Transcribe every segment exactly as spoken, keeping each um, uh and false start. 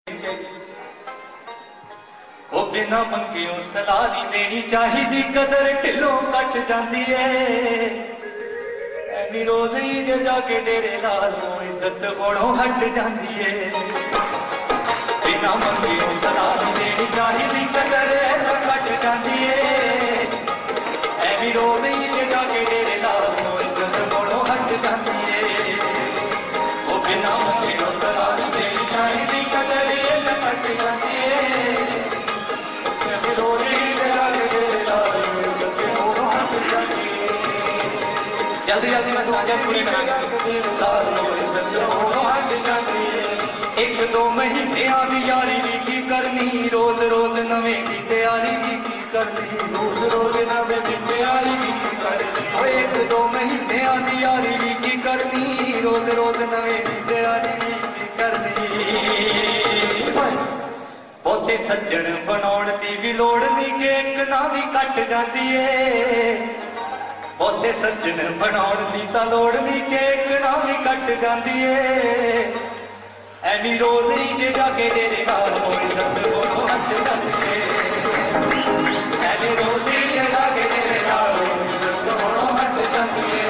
ਉਹ ਬਿਨਾ ਮੰਗਿਓ ਸਲਾਹ ਨਹੀਂ ਦੇਣੀ ਚਾਹੀਦੀ, ਕਦਰ ਢਿੱਲੋਂ ਕੱਟ ਜਾਂਦੀ ਏ। ਐਵੇਂ ਰੋਜ਼ ਹੀ ਜੇ ਜਾ ਕੇ ਡੇਰੇ ਲਾਲੋਂ ਇੱਜ਼ਤ ਹੋਣੋਂ ਹਟ ਜਾਂਦੀ ਏ। ਬਿਨਾ ਮੰਗਿਓ ਸਲਾਹ ਨਹੀਂ ਦੇਣੀ ਚਾਹੀਦੀ, ਕਦਰ ਕੱਟ ਜਾਂਦੀ ਏ। ਐਵੇਂ ਰੋਜ਼ ਹੀ ਜੇ ਜਾ ਕੇ ਡੇਰੇ ਲਾਲੋਂ ਇੱਜ਼ਤ ਹੋਣੋਂ ਹਟ ਜਾਂਦੀ ਏ। ਉਹ ਬਿਨਾ ਮੰਗਿਓ ਸਲਾਹ ਨਹੀਂ ਦੇਣੀ ਚਾਹੀਦੀ, ਕਦਰ ਕੱਟ ਜਾਂਦੀ ਏ। जल्दी जल्दी मैं साझा पूरी करा। एक दो महीने दी यारी भी की करनी, रोज रोज नवे की तैयारी भी की करनी, रोज रोज नवे की तैयारी भी की करनी। एक दो महीने दी यारी भी की करनी, रोज रोज नवे की तैयारी भी की करनी। बहुते सज्जन बनाउण दी भी लोड़ नहीं कि एक ना भी कट जाती है। बहुते सज्जन बनाउण दी तां लोड़ नहीं कि एक ना भी कट जाती है। ऐवी रोज ही जे जाके डेरे नाल होई इज्जत होणों हट जाती है। ऐवी रोज ही जे जाके डेरे नाल होई इज्जत होणों हट जाती है।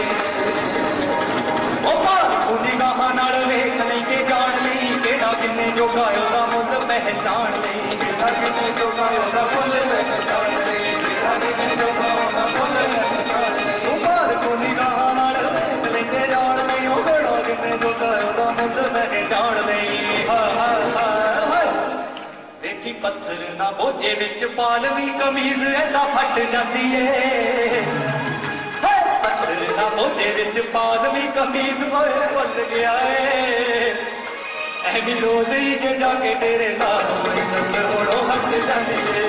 ओ भारू निगाहां नाल वेख नहीं के जान नहीं, केड़ा किन्ने जोगा ओहदा मुੱਲ पहचान नहीं, केड़ा किन्ने जोगा ओहदा मुੱਲ पहचान नहीं, केड़ा किन्ने जोगा ओहदा मुੱल पहचान नहीं। ओ भारू निगाहां नाल वेख लैंदे जान नहीं, ओ केड़ा किन्ने जोगा ओहदा मुੱਲ पहचान नहीं। हाय हाय हाय देखी पत्थर ना बोझे विच पालवी कमीज ऐदा फट जाती है। पत्थर ना बोझे विच पालवी कमीज होए भुल गया है। ऐवी रोज ही जे जाके डेरे नाल इज्जत होणों हट जाती है।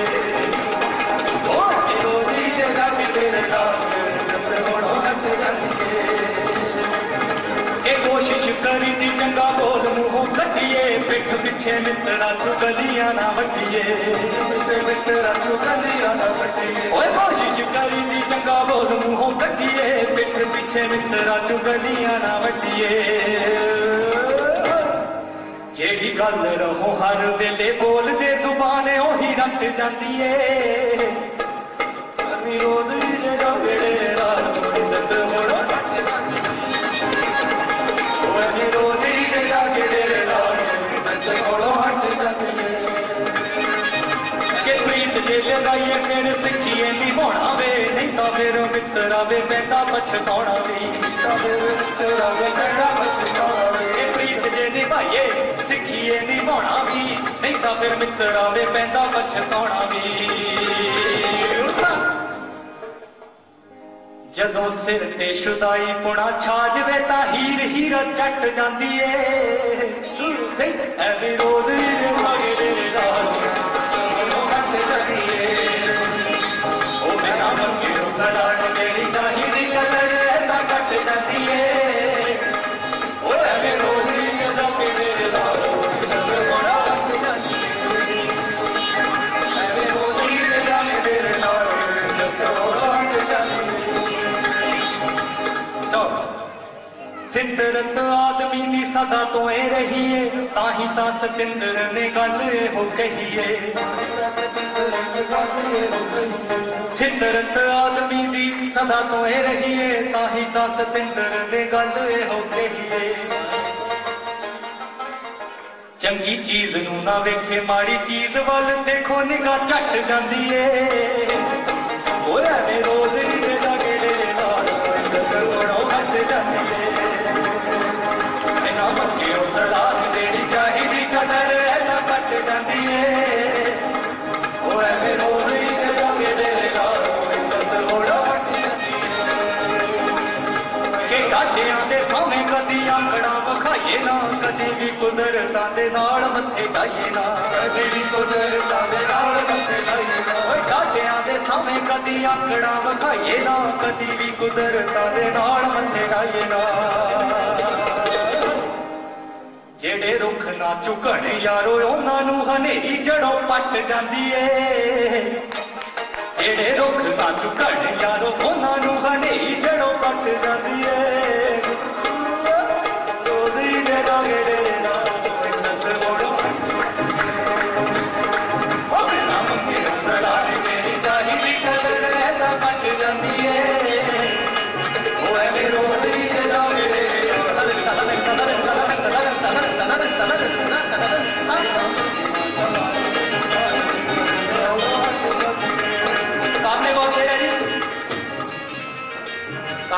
रोज ही जे जाके डेरे नाल इज्जत होणों हट जाती है। ये कोशिश करी दी चंगा बोल मुंहों कटिए, पिठ पिछे मित्रा चु गलियां ना वटिए, मित्रा चु गलियां ना वटिए। ओए कोशिश करी दी चंगा बोल मुंहों कटिए, पिठ पिछे मित्रा चु गलियां ना वटिए। जेड़ी गल रहो हर वेले बोलदे जुबान ओही रट जाती है। अभी रोज ही जे जाके डेरे नाल इज्जत होणों हट जाती है। अभी रोज ही जे जाके डेरे नाल इज्जत होणों हट जाती है। कि प्रीत जे लगाइए फिर सिखिए निभाउणा वे, नहीं तां फिर मित्रा वे पैंदा पछताउणा वे, मित्रा वे पैंदा पछताउणा वे। प्रीत जे निभाइए सिखिए निभाउणा भी, नहीं तां फिर मित्रा वे पैंदा पछताउणा भी। जदों सिर ते शुदाई पुणा छा जवे तां हीर हीरा चट जांदी है। ऐवी रोज ही जे जाके डेरे नाल हट जाती है। ओ बिना मंगियो सलाह नहीं देनी चाहिदी, कदर ऐदा कट जाती है। ओ ऐवी रोज ही जे जाके डेरे नाल इज्जत होणों हट जाती है। ऐवी रोज ही जे जाके डेरे नाल इज्जत होणों हट जाती है। फितरत आदमी दी सदा तो ए रही है, ताही तां सतिंदर ने गल हो कही है। फितरत आदमी दी सदा तो ए रही है, ताही तां सतिंदर ने गल हो कही है। चंगी चीज नू ना वेखे माड़ी चीज वल देखो निगाह झट जांदी है। ओए ऐवें रोज ही जे जाके डेरे नाल इज्जत होणों हट जाती है। बिना मंगियो सलाह नहीं देनी चाहिदी, कदर ऐदा कट जाती है। ओ ऐवें रोज ही जे जाके डेरे नाल इज्जत होणों हट जाती है। कि डाडियां दे सामने कदी आंकड़ा विखाइए ना, कदी भी कुदरतां दे नाल मत्थे लाइए ना, कदी भी कुदरतां दे नाल मत्थे लाइए ना। डाडियां दे सामने कदी आंकड़ा विखाइए ना, कदी भी कुदरतां दे नाल मत्थे लाइए ना। जेड़े रुख ना झुकण यारो उन्हां नूं हनेरी जड़ों पट जांदी है। जेड़े रुख ना झुकण यारो उन्हां नूं हनेरी जड़ों पट जांदी है। रोज ही जे जाके डेरे नाल इज्जत होणों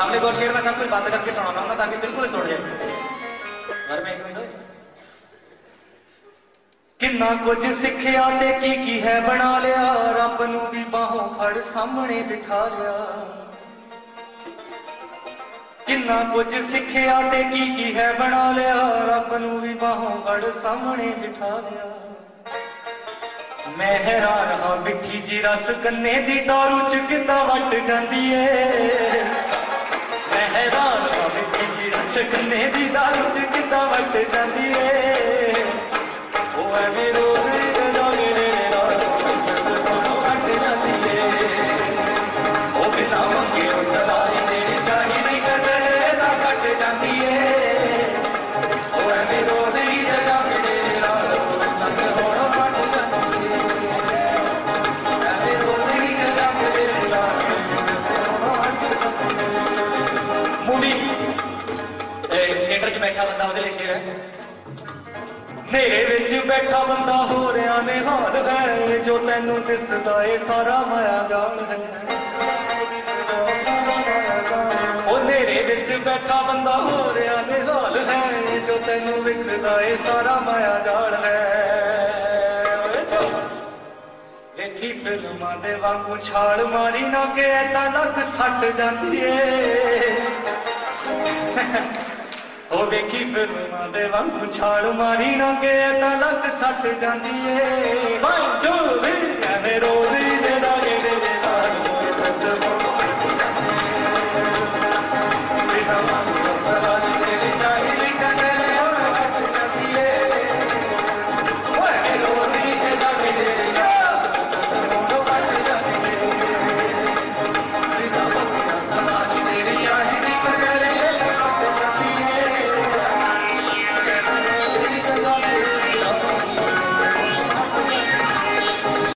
अगले को शेर मैं सब कुछ बंद करके सुनाना हूँ ताकि बिल्कुल सुन जाए। घर में एक मिनट किन्ना कुछ सिखिया ते की की है बना लिया रब नू भी बाहों फड़ सामने बिठा लिया किन्ना कुछ सिखिया ते की की है बना लिया रब नू भी बाहों फड़ सामने बिठा लिया मैं हैरान हाँ मिठी जी रस गन्ने दी दारू च किद्दां वट जांदी है मैं हैरान हाँ मिठी जी रस गन्ने दी दारू च किद्दां वट जांदी है ओ एवें रोज जागे रात वट जांदी है ओ बिना मंगे सलारी दे चाहिदी कदर ना घट जांदी है ओ एवें रोज जागे रात संग होण वट जांदी है मूवी थिएटर च बैठा बंदा ਉਹਦੇ ਲਈ शेर है नेरे विच बैठा बंदा हो रहा निहाल है जो तैनू दिसदा ए सारा माया जाल है ओ नेरे विच बैठा बंदा हो रहा निहाल है जो तैनू विखदा ए सारा माया जाल है देखी फिल्मां दे वांगू छाल मारी ना के ऐदा लग सट जांदी ए ओ वेखी फिल्मां दे वांगू छाल मारी ना के ऐदा लग सट जांदी ए